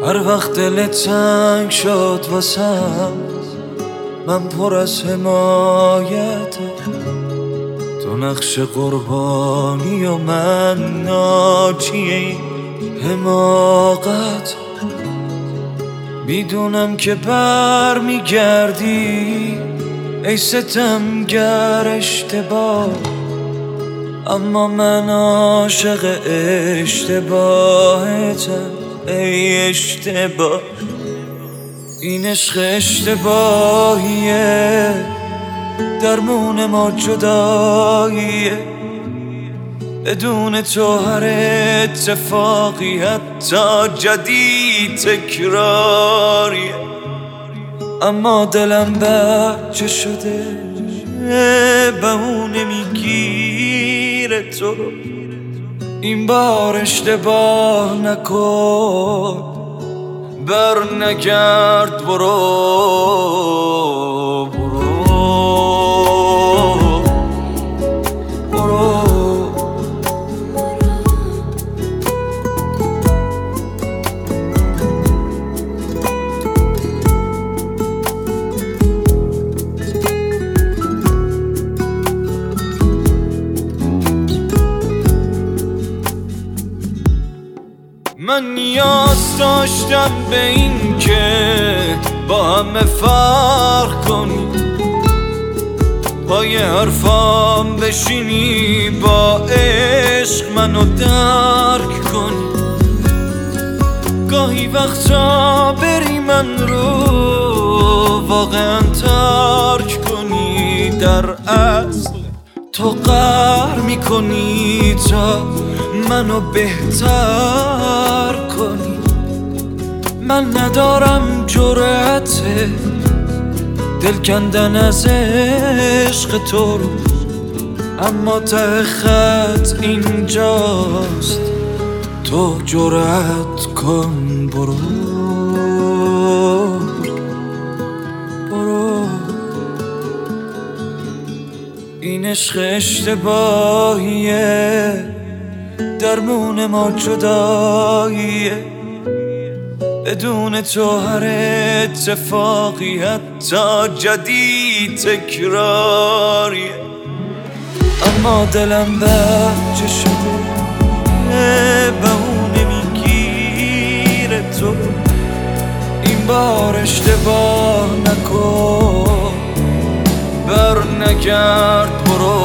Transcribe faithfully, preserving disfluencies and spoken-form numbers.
هر وقت دلت تنگ شد واسم، من پر از حمایت، تو نقش قربانی و من ناجی این حماقت. میدونم که بر میگردی ای ستمگر اشتباه، اما من عاشق اشتباهتم ای اشتباه. این عشق اشتباهیه، درمون ما جداییه، بدون تو هر اتفاقی حتی جدید تکراریه. اما دلم بچه شده به اون نمیگیره تو، این بار اشتباه نکن، بر نگرد، برو برو برو. من نیاز داشتم به این که با همه فرق کنی، پای حرفام بشینی، با عشق منو درک کنی. گاهی وقتا بری من رو واقعا ترک کنی، در اصل تو قهر میکنی تا منو بهتر کنی. من ندارم جرأت دل کندن از عشق تو رو، اما ته خط اینجاست، تو جرأت کن، برو برو. این عشق اشتباهیه، درمون ما جداییه، بدون تو هر اتفاقی حتی جدید تکراریه. اما دلم بچه شده به اون نمیگیره تو، این بار اشتباه نکن، بر نگرد، برو